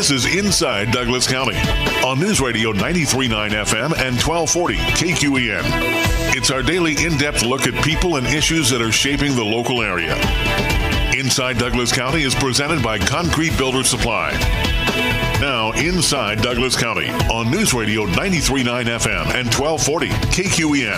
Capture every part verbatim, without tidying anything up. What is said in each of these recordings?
This is Inside Douglas County on News Radio ninety-three point nine F M and twelve forty K Q E N. It's our daily in-depth look at people and issues that are shaping the local area. Inside Douglas County is presented by Concrete Builder Supply. Now, Inside Douglas County on News Radio ninety-three point nine F M and twelve forty K Q E N.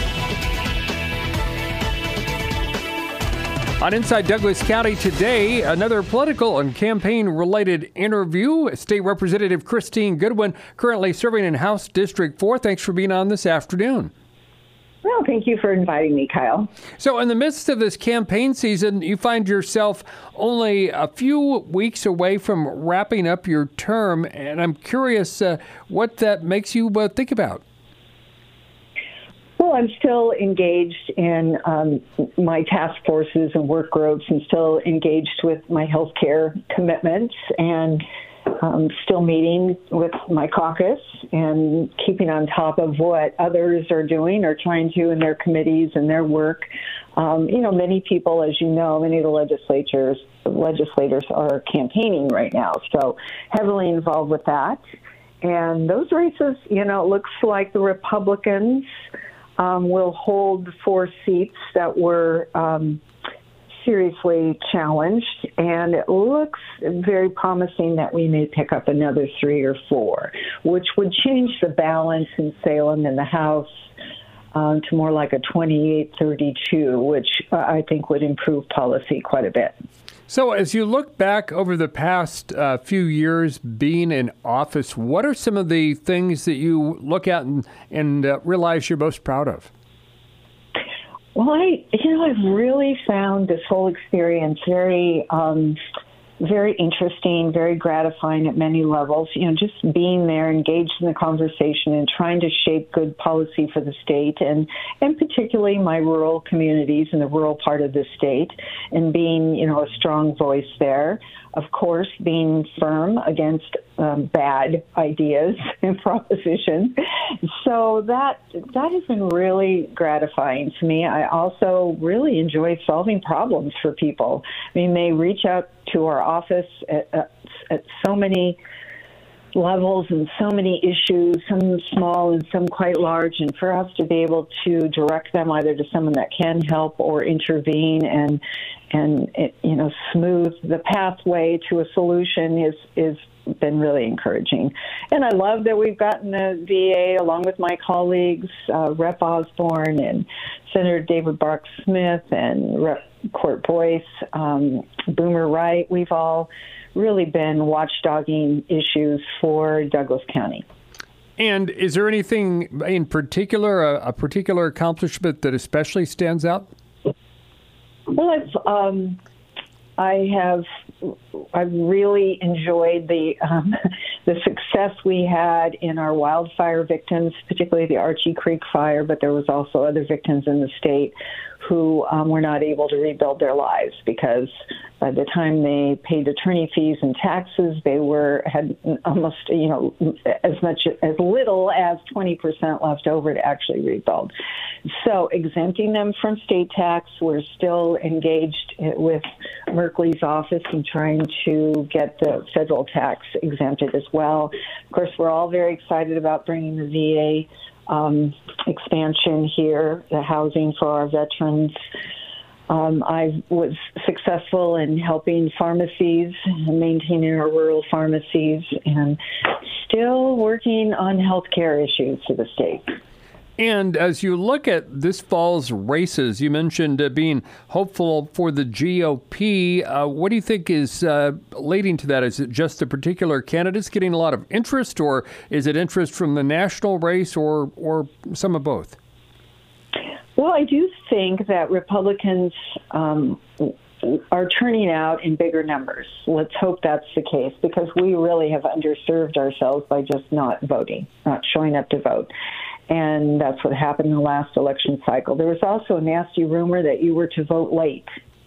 On Inside Douglas County today, another political and campaign-related interview. State Representative Christine Goodwin, currently serving in House District four. Thanks for being on this afternoon. Well, thank you for inviting me, Kyle. So in the midst of this campaign season, you find yourself only a few weeks away from wrapping up your term, and I'm curious uh, what that makes you uh, think about. Well, I'm still engaged in um, my task forces and work groups and still engaged with my healthcare commitments and um, still meeting with my caucus and keeping on top of what others are doing or trying to in their committees and their work. Um, you know, many people, as you know, many of the legislatures, legislators are campaigning right now, so heavily involved with that. And those races, you know, it looks like the Republicans Um, will hold the four seats that were um, seriously challenged, and it looks very promising that we may pick up another three or four, which would change the balance in Salem in the House um, to more like a twenty-eight thirty-two, which uh, I think would improve policy quite a bit. So as you look back over the past uh, few years being in office, what are some of the things that you look at and, and uh, realize you're most proud of? Well, I, you know, I've really found this whole experience very, um, very interesting, very gratifying at many levels. You know, just being there, engaged in the conversation and trying to shape good policy for the state and, and particularly my rural communities in the rural part of the state and being, you know, a strong voice there. Of course, being firm against um, bad ideas and propositions. So that that has been really gratifying to me. I also really enjoy solving problems for people. I mean, they reach out to our office at, at, at so many levels and so many issues, some small and some quite large, and for us to be able to direct them either to someone that can help or intervene and and it, you know smooth the pathway to a solution is is been really encouraging. And I love that we've gotten the V A along with my colleagues, uh, Rep Osborne and Senator David Bark Smith and Rep Court Boyce, um, Boomer Wright. We've all really been watchdogging issues for Douglas County. And is there anything in particular, a, a particular accomplishment that especially stands out? Well, I've, um, I have I've really enjoyed the um, the success we had in our wildfire victims, particularly the Archie Creek fire, but there was also other victims in the state who um, were not able to rebuild their lives because by the time they paid attorney fees and taxes, they were had almost, you know, as much as little as twenty percent left over to actually rebuild. So exempting them from state tax, we're still engaged with Merkley's office in trying to get the federal tax exempted as well. Of course, we're all very excited about bringing the V A Um, expansion here, the housing for our veterans. Um, I was successful in helping pharmacies and maintaining our rural pharmacies and still working on healthcare issues for the state. And as you look at this fall's races, you mentioned uh, being hopeful for the G O P. Uh, what do you think is uh, leading to that? Is it just the particular candidates getting a lot of interest, or is it interest from the national race, or or some of both? Well, I do think that Republicans um, are turning out in bigger numbers. Let's hope that's the case, because we really have underserved ourselves by just not voting, not showing up to vote. And that's what happened in the last election cycle. There was also a nasty rumor that you were to vote late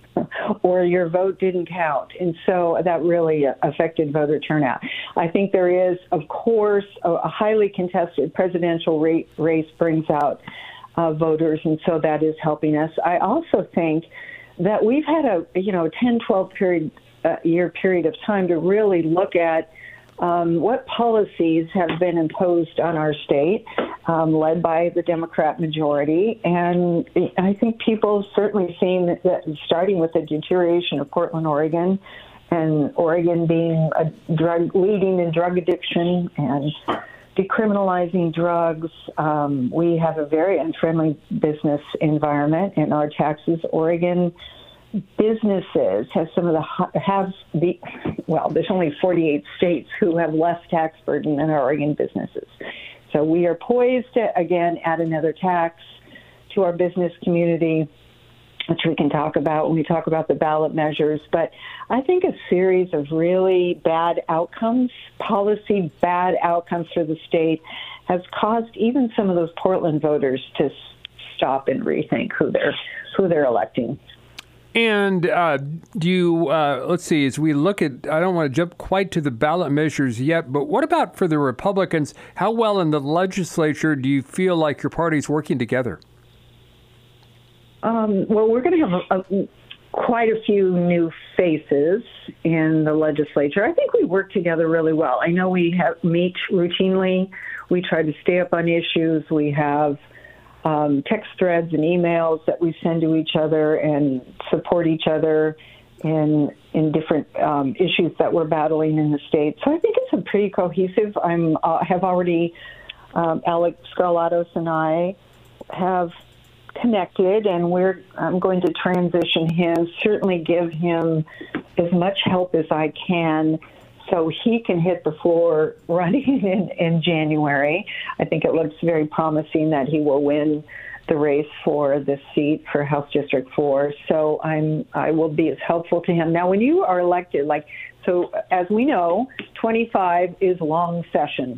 or your vote didn't count. And so that really affected voter turnout. I think there is, of course, a, a highly contested presidential race, race brings out uh, voters, and so that is helping us. I also think that we've had a, you know, ten, twelve period, uh, year period of time to really look at um, what policies have been imposed on our state, um, led by the Democrat majority. And I think people have certainly seen that, that starting with the deterioration of Portland, Oregon, and Oregon being a drug leading in drug addiction and decriminalizing drugs. Um, we have a very unfriendly business environment in our taxes. Oregon businesses have some of the have the well. There's only forty-eight states who have less tax burden than our Oregon businesses. So we are poised to again add another tax to our business community, which we can talk about when we talk about the ballot measures. But I think a series of really bad outcomes, policy bad outcomes for the state, has caused even some of those Portland voters to stop and rethink who they're who they're electing. And uh, do you, uh, let's see, as we look at, I don't want to jump quite to the ballot measures yet, but what about for the Republicans? How well in the legislature do you feel like your party's working together? Um, well, we're going to have a, a, quite a few new faces in the legislature. I think we work together really well. I know we have meet routinely. We try to stay up on issues. We have um, text threads and emails that we send to each other and support each other in in different um, issues that we're battling in the state. So I think it's a pretty cohesive. I'm uh, have already um, Alex Skarlatos and I have connected, and we're I'm going to transition him, certainly give him as much help as I can so he can hit the floor running in, in January. I think it looks very promising that he will win the race for this seat for House District four. So I'm I will be as helpful to him. Now, when you are elected, like, so as we know, twenty-five is long session.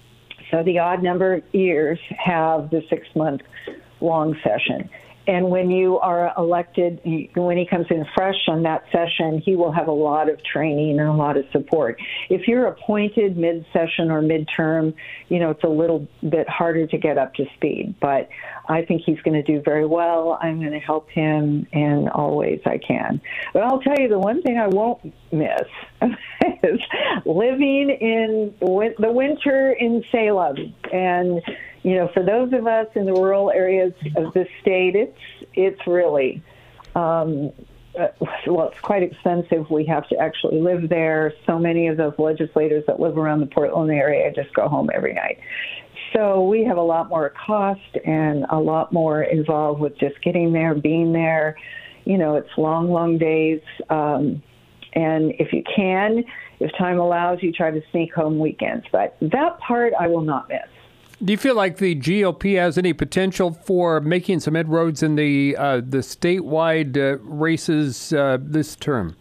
So the odd number of years have the six-month long session. And when you are elected, when he comes in fresh on that session, he will have a lot of training and a lot of support. If you're appointed mid-session or mid-term, you know, it's a little bit harder to get up to speed. But I think he's going to do very well. I'm going to help him in all ways I can. But I'll tell you, the one thing I won't miss is living in the winter in Salem. And you know, for those of us in the rural areas of this state, it's it's really, um, uh, well, it's quite expensive. We have to actually live there. So many of those legislators that live around the Portland area just go home every night. So we have a lot more cost and a lot more involved with just getting there, being there. You know, it's long, long days. Um, and if you can, if time allows, you try to sneak home weekends. But that part I will not miss. Do you feel like the G O P has any potential for making some inroads in the uh, the statewide uh, races uh, this term?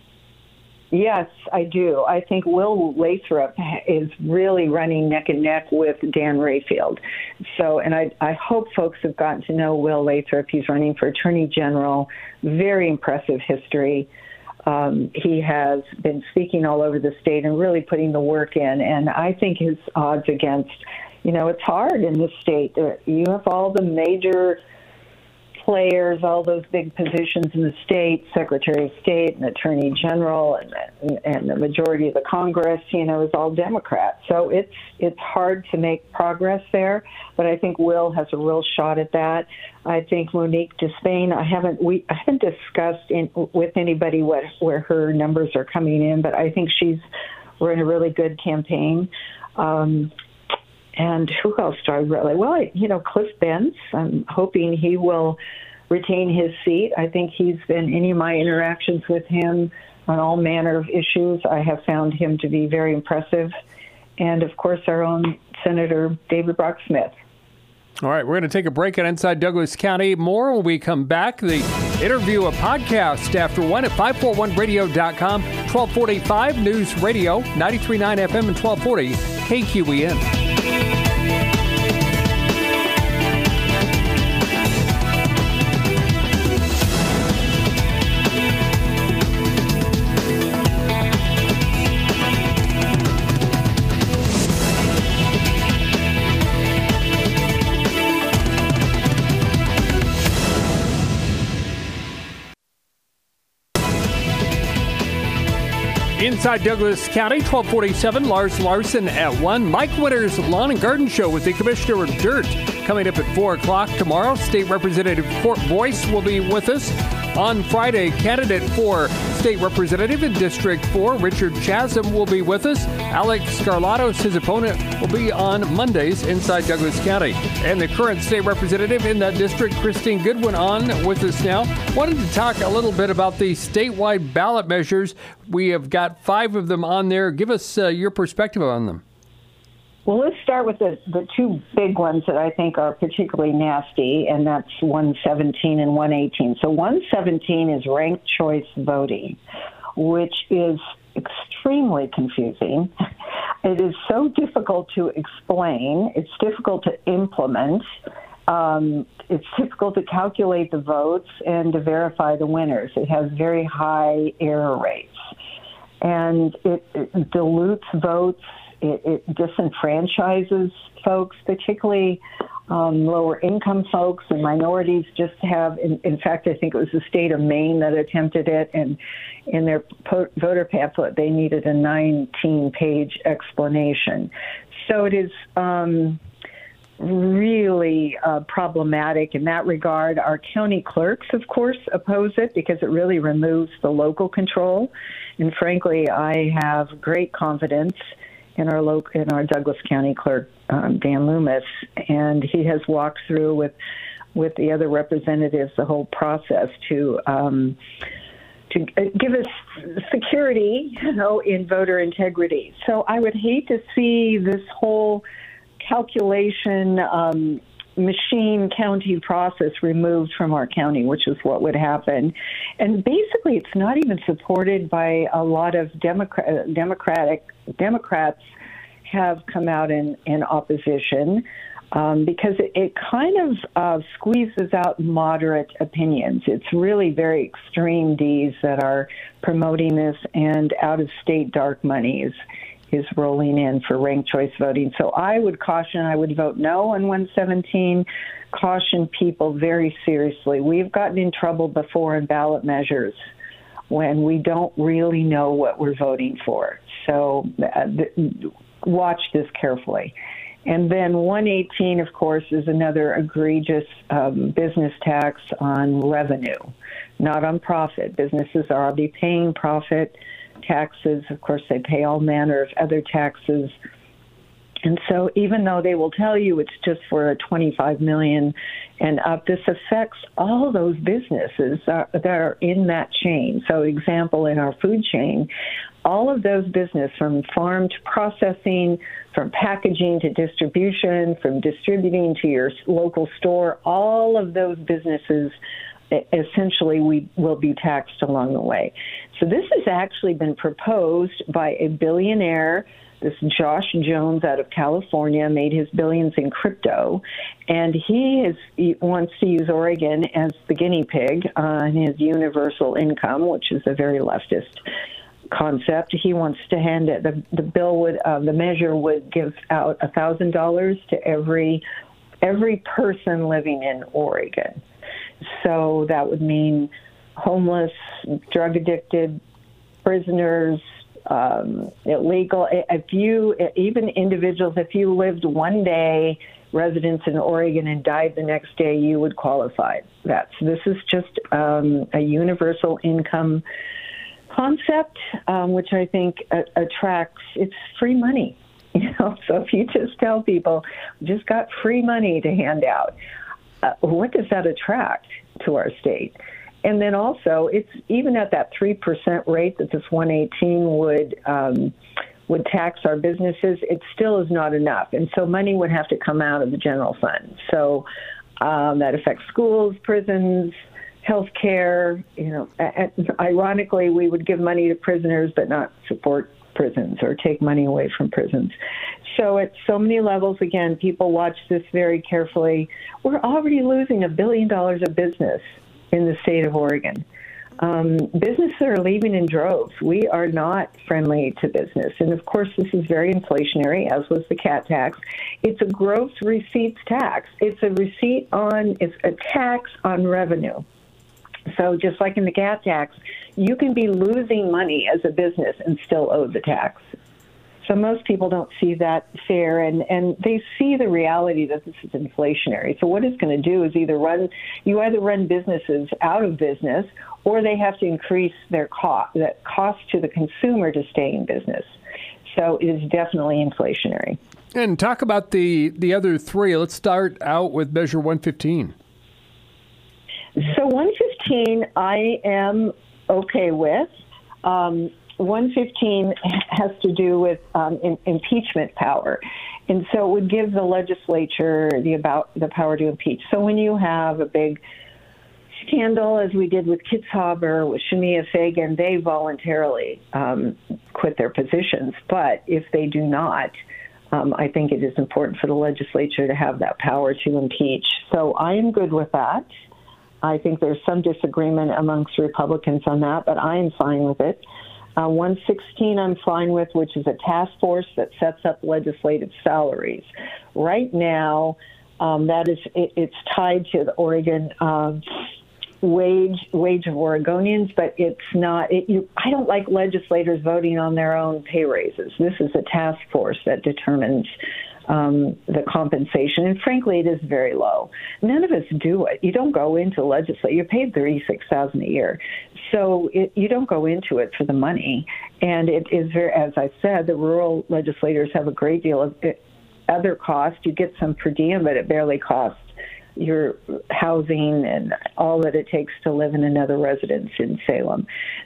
Yes, I do. I think Will Lathrop is really running neck and neck with Dan Rayfield. So, and I, I hope folks have gotten to know Will Lathrop. He's running for Attorney General. Very impressive history. Um, he has been speaking all over the state and really putting the work in. And I think his odds against, you know, it's hard in this state. You have all the major players, all those big positions in the state, Secretary of State and Attorney General, and, and the majority of the Congress, you know, is all Democrats. So it's it's hard to make progress there, but I think Will has a real shot at that. I think Monique Despain, I haven't we I haven't discussed in, with anybody what where her numbers are coming in, but I think she's run a really good campaign. Um, And who else do I really? Well, I, you know, Cliff Benz. I'm hoping he will retain his seat. I think he's been, any of my interactions with him on all manner of issues, I have found him to be very impressive. And, of course, our own Senator David Brock Smith. All right, we're going to take a break on Inside Douglas County. More when we come back. The interview, a podcast after one at five forty-one radio dot com, twelve forty-five News Radio, ninety-three point nine F M and twelve forty K Q E N. Inside Douglas County, twelve forty-seven, Lars Larson at one. Mike Winters' Lawn and Garden Show with the Commissioner of Dirt coming up at four o'clock tomorrow. State Representative Fort Boyce will be with us. On Friday, candidate for State Representative in District four, Richard Chasm, will be with us. Alex Scarlatos, his opponent, will be on Mondays inside Douglas County. And the current State Representative in that district, Christine Goodwin, on with us now. Wanted to talk a little bit about the statewide ballot measures. We have got five of them on there. Give us uh, your perspective on them. Well, let's start with the, the two big ones that I think are particularly nasty, and that's one seventeen and one eighteen. So one seventeen is ranked choice voting, which is extremely confusing. It is so difficult to explain. It's difficult to implement. Um, it's difficult to calculate the votes and to verify the winners. It has very high error rates, and it, it dilutes votes. It, it disenfranchises folks, particularly um, lower income folks and minorities. Just have, in, in fact, I think it was the state of Maine that attempted it, and in their po- voter pamphlet, they needed a nineteen-page explanation. So it is um, really uh, problematic in that regard. Our county clerks, of course, oppose it because it really removes the local control. And frankly, I have great confidence in our local, in our Douglas County clerk, um, Dan Loomis, and he has walked through with with the other representatives the whole process to um, to give us security, you know, in voter integrity. So I would hate to see this whole calculation um, machine counting process removed from our county, which is what would happen. And basically, it's not even supported by a lot of Democrat, Democratic Democrats have come out in, in opposition um, because it, it kind of uh, squeezes out moderate opinions. It's really very extreme Ds that are promoting this, and out-of-state dark money is is rolling in for ranked choice voting. So I would caution, I would vote no on one seventeen, caution people very seriously. We've gotten in trouble before in ballot measures when we don't really know what we're voting for. So uh, th- watch this carefully. And then one eighteen, of course, is another egregious um, business tax on revenue, not on profit. Businesses are already paying profit taxes. Of course, they pay all manner of other taxes. And so even though they will tell you it's just for a twenty-five million dollars and up, this affects all those businesses uh, that are in that chain. So example, in our food chain, all of those businesses from farm to processing, from packaging to distribution, from distributing to your local store, all of those businesses essentially we will be taxed along the way. So this has actually been proposed by a billionaire, this Josh Jones out of California, made his billions in crypto, and he is he wants to use Oregon as the guinea pig on his universal income, which is a very leftist concept. He wants to hand it, the, the bill would, uh, the measure would give out one thousand dollars to every every person living in Oregon. So that would mean homeless, drug-addicted, prisoners, um, illegal. If you, even individuals, if you lived one day residents in Oregon and died the next day, you would qualify. That's this is just um, a universal income concept, um, which I think a- attracts. It's free money, you know. So if you just tell people, "Just got free money to hand out," Uh, what does that attract to our state? And then also, it's even at that three percent rate that this one eighteen would um, would tax our businesses, it still is not enough. And so money would have to come out of the general fund. So um, that affects schools, prisons, health care. You know, a- a- ironically, we would give money to prisoners but not support prisons or take money away from prisons. So at so many levels, again, people watch this very carefully. We're already losing a billion dollars of business in the state of Oregon. Um, businesses are leaving in droves. We are not friendly to business. And of course, this is very inflationary, as was the cat tax. It's a gross receipts tax. It's a receipt on, it's a tax on revenue. So just like in the cat tax, you can be losing money as a business and still owe the tax. So most people don't see that fair, and, and they see the reality that this is inflationary. So what it's going to do is either run, you either run businesses out of business, or they have to increase their cost, that cost to the consumer to stay in business. So it is definitely inflationary. And talk about the, the other three. Let's start out with Measure one fifteen. So one fifteen I am okay with. Um, one fifteen has to do with um, in, impeachment power. And so it would give the legislature the about the power to impeach. So when you have a big scandal, as we did with Kitzhaber, with Shemia Fagan, they voluntarily um, quit their positions. But if they do not, um, I think it is important for the legislature to have that power to impeach. So I am good with that. I think there's some disagreement amongst Republicans on that, but I am fine with it. Uh, one sixteen I'm fine with, which is a task force that sets up legislative salaries. Right now, um, that is it, it's tied to the Oregon um, wage wage of Oregonians, but it's not. It, you, I don't like legislators voting on their own pay raises. This is a task force that determines Um, the compensation, and frankly, it is very low. None of us do it. You don't go into legislate. You're paid thirty-six thousand dollars a year, so it, you don't go into it for the money. And it is very, as I said, the rural legislators have a great deal of other costs. You get some per diem, but it barely costs your housing and all that it takes to live in another residence in Salem.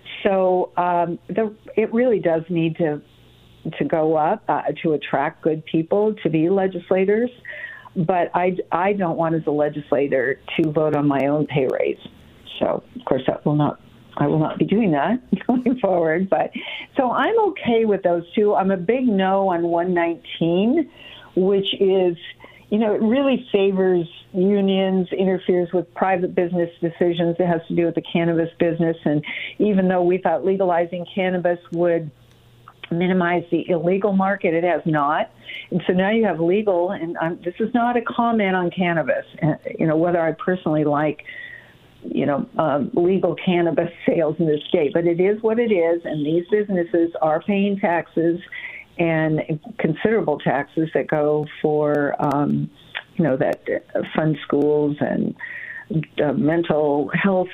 So um, the, it really does need to. to go up, uh, to attract good people to be legislators. But I, I don't want as a legislator to vote on my own pay raise. So, of course, that will not, I will not be doing that going forward. But so I'm okay with those two. I'm a big no on one nineteen, which is, you know, it really favors unions, interferes with private business decisions. It has to do with the cannabis business. And even though we thought legalizing cannabis would minimize the illegal market, it has not. And so now you have legal, and um, this is not a comment on cannabis, uh, you know, whether I personally like, you know, um, legal cannabis sales in this state, but it is what it is, and these businesses are paying taxes and considerable taxes that go for, um, you know, that uh, fund schools and uh, mental health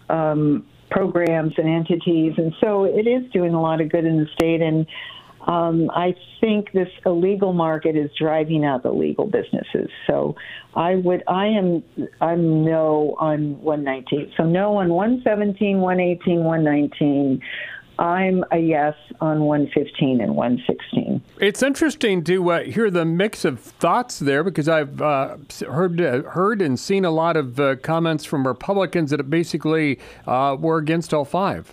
um programs and entities, and so it is doing a lot of good in the state. And um, I think this illegal market is driving out the legal businesses. So I would, I am, I'm no on one nineteen. So no on one seventeen, one eighteen, one nineteen. I'm a yes on one fifteen and one sixteen. It's interesting to uh, hear the mix of thoughts there, because I've uh, heard uh, heard and seen a lot of uh, comments from Republicans that basically uh, were against all five.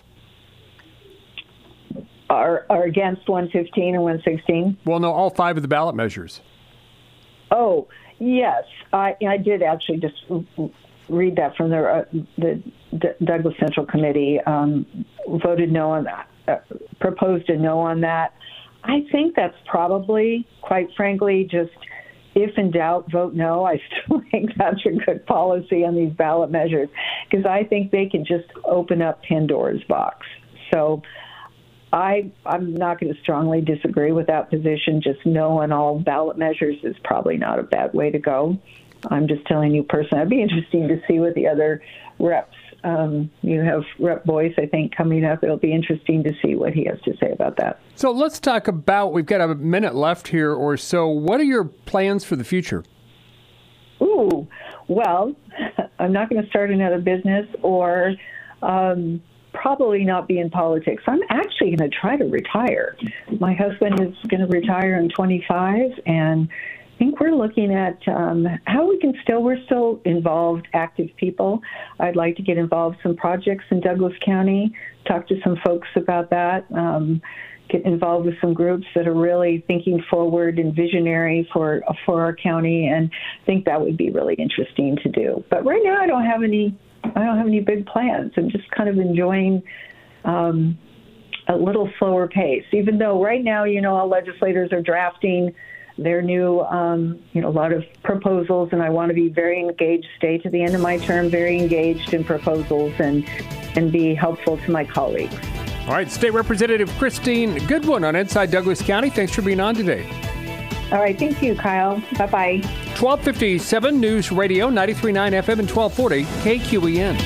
Are, are against one fifteen and one sixteen? Well, no, all five of the ballot measures. Oh, yes. I, I did actually just read that from the, uh, the D- Douglas Central Committee, um, voted no on that, uh, proposed a no on that. I think that's probably, quite frankly, just if in doubt, vote no. I still think that's a good policy on these ballot measures, because I think they can just open up Pandora's box. So I, I'm not going to strongly disagree with that position. Just no on all ballot measures is probably not a bad way to go. I'm just telling you personally, it'd be interesting to see what the other reps, um, you have Rep Boyce, I think, coming up. It'll be interesting to see what he has to say about that. So let's talk about, we've got a minute left here or so. What are your plans for the future? Ooh, well, I'm not going to start another business or um, probably not be in politics. I'm actually going to try to retire. My husband is going to retire in twenty-five, and I think we're looking at um, how we can still, we're still involved, active people. I'd like to get involved in some projects in Douglas County, talk to some folks about that, um, get involved with some groups that are really thinking forward and visionary for for our county, and I think that would be really interesting to do. But right now I don't have any, I don't have any big plans. I'm just kind of enjoying um, a little slower pace, even though right now, you know, all legislators are drafting their new, um, you know, a lot of proposals, and I want to be very engaged, stay to the end of my term, very engaged in proposals and, and be helpful to my colleagues. All right, State Representative Christine Goodwin on Inside Douglas County. Thanks for being on today. All right, thank you, Kyle. Bye-bye. twelve fifty-seven News Radio, ninety-three point nine F M and twelve forty K Q E N.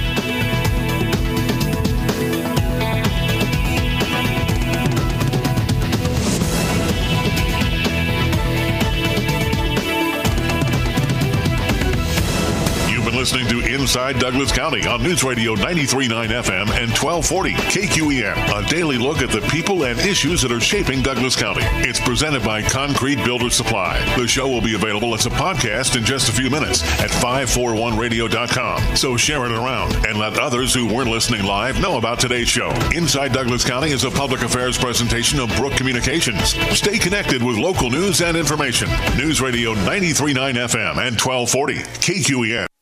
Listening to Inside Douglas County on News Radio ninety-three point nine F M and twelve forty K Q E N. A daily look at the people and issues that are shaping Douglas County. It's presented by Concrete Builder Supply. The show will be available as a podcast in just a few minutes at five forty-one radio dot com. So share it around and let others who weren't listening live know about today's show. Inside Douglas County is a public affairs presentation of Brook Communications. Stay connected with local news and information. News Radio ninety-three point nine F M and twelve forty K Q E N.